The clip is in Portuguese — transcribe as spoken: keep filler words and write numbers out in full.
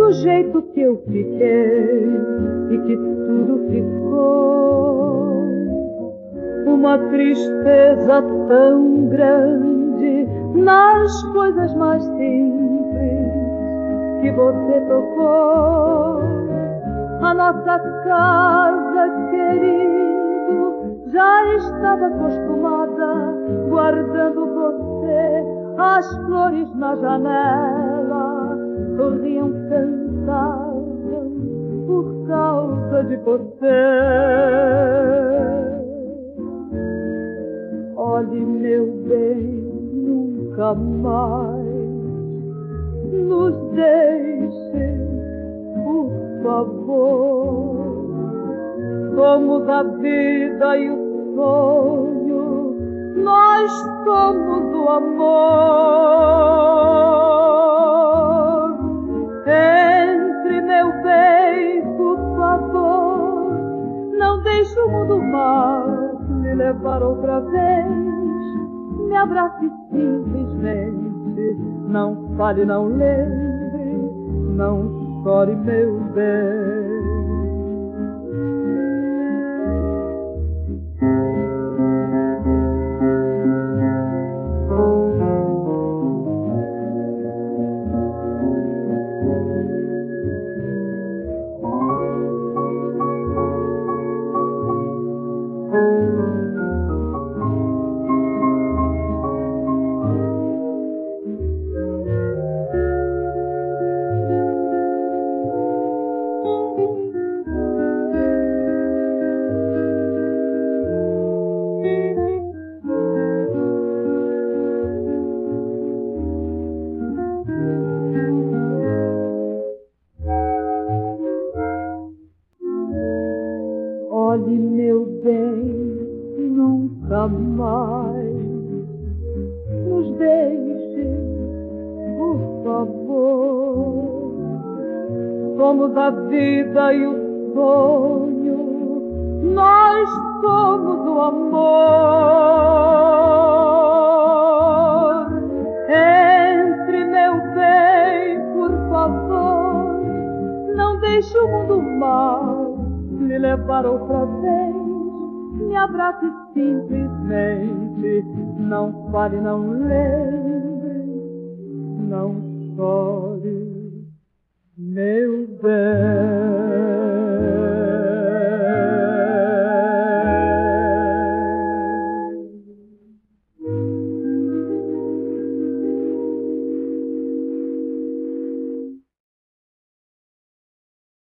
do jeito que eu fiquei e que tudo ficou. Uma tristeza tão grande nas coisas mais simples que você tocou. A nossa casa, querido, já estava acostumada, guardando você, as flores na janela sorriam, cantavam por causa de você. Olhe, meu bem, nunca mais nos deixe, por favor. Somos a vida e o sonho, nós somos o amor. Entre, meu bem, por favor, não deixe o mundo mal me levar outra vez. Me abrace simplesmente, não fale, não lembre, não chore, meu bem. Olhe, meu bem, nunca mais nos deixe, por favor. Somos a vida e o sonho, nós somos o amor. Entre, meu bem, por favor, não deixe o mundo mal me levar outra vez. Me abrace simplesmente, não fale, não lembre, não chore, meu bem.